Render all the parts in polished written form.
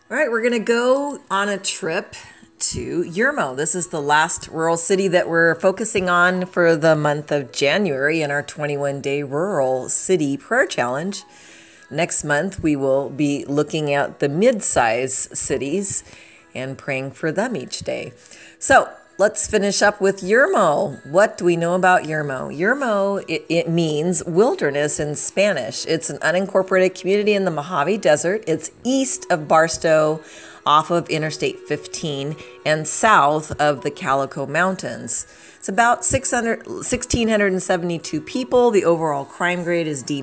All right, we're going to go on a trip to Yermo. This is the last rural city that we're focusing on for the month of January in our 21-day rural city prayer challenge. Next month, we will be looking at the mid-size cities and praying for them each day. So let's finish up with Yermo. What do we know about Yermo? Yermo, it means wilderness in Spanish. It's an unincorporated community in the Mojave Desert. It's east of Barstow, off of Interstate 15, and south of the Calico Mountains. It's about 1,672 people. The overall crime grade is D-.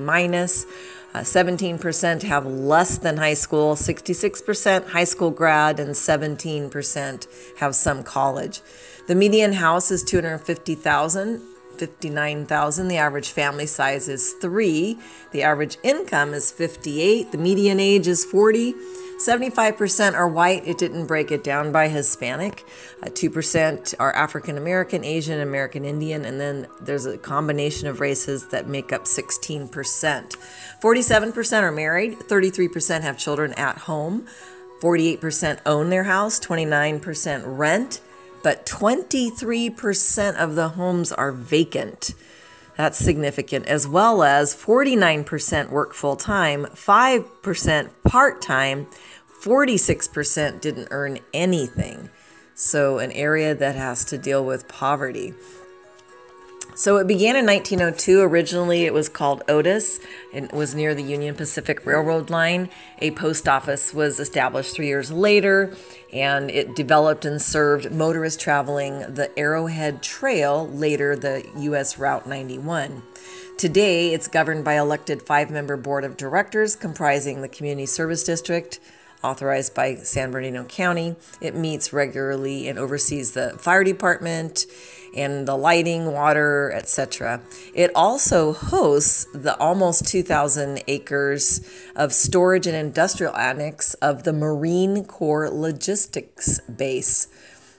17% have less than high school, 66% high school grad, and 17% have some college. The median house is 250,000, 59,000. The average family size is 3. The average income is 58. The median age is 40. 75% are white. It didn't break it down by Hispanic. 2% are African American, Asian, American Indian, and then there's a combination of races that make up 16%. 47% are married. 33% have children at home. 48% own their house. 29% rent. But 23% of the homes are vacant. That's significant, as well as 49% work full-time, 5% part-time, 46% didn't earn anything. So an area that has to deal with poverty. So it began in 1902. Originally, it was called Otis, and it was near the Union Pacific Railroad line. A post office was established 3 years later, and it developed and served motorists traveling the Arrowhead Trail, later the U.S. Route 91. Today, it's governed by elected 5-member board of directors comprising the Community Service District, authorized by San Bernardino County. It meets regularly and oversees the fire department and the lighting, water, etc. It also hosts the almost 2,000 acres of storage and industrial annex of the Marine Corps Logistics Base.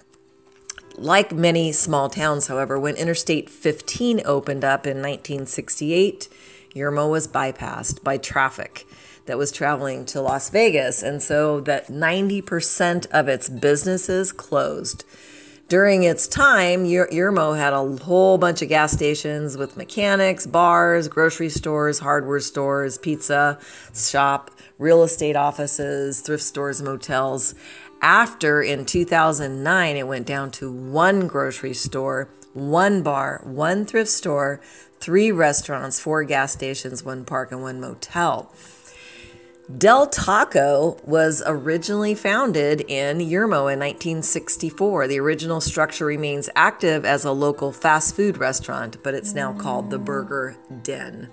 Like many small towns, however, when Interstate 15 opened up in 1968, Yermo was bypassed by traffic that was traveling to Las Vegas, and so that 90% of its businesses closed. During its time, Yermo had a whole bunch of gas stations with mechanics, bars, grocery stores, hardware stores, pizza shop, real estate offices, thrift stores, motels. After, in 2009, it went down to 1 grocery store, 1 bar, 1 thrift store, 3 restaurants, 4 gas stations, 1 park, and 1 motel. Del Taco was originally founded in Yermo in 1964. The original structure remains active as a local fast food restaurant, but it's now called the Burger Den.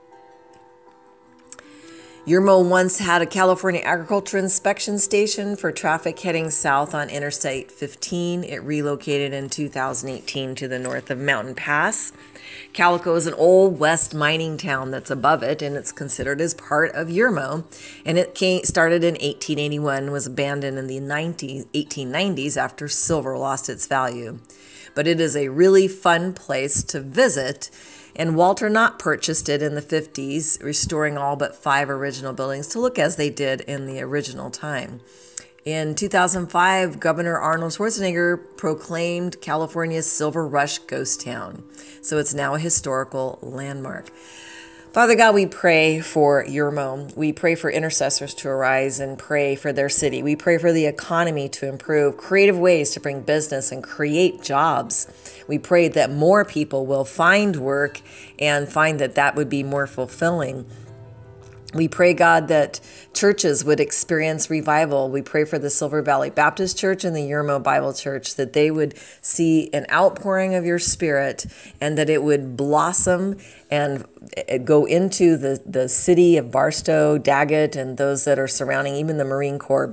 Yermo once had a California Agriculture Inspection Station for traffic heading south on Interstate 15. It relocated in 2018 to the north of Mountain Pass. Calico is an old west mining town that's above it, and it's considered as part of Yermo. And it started in 1881, was abandoned in the 1890s after silver lost its value. But it is a really fun place to visit. And Walter Knott purchased it in the 50s, restoring all but 5 original buildings to look as they did in the original time. In 2005, Governor Arnold Schwarzenegger proclaimed California's Silver Rush ghost town. So it's now a historical landmark. Father God, we pray for Yermo. We pray for intercessors to arise and pray for their city. We pray for the economy to improve, creative ways to bring business and create jobs. We pray that more people will find work and find that that would be more fulfilling. We pray, God, that churches would experience revival. We pray for the Silver Valley Baptist Church and the Yermo Bible Church, that they would see an outpouring of your Spirit and that it would blossom and go into the city of Barstow, Daggett, and those that are surrounding, even the Marine Corps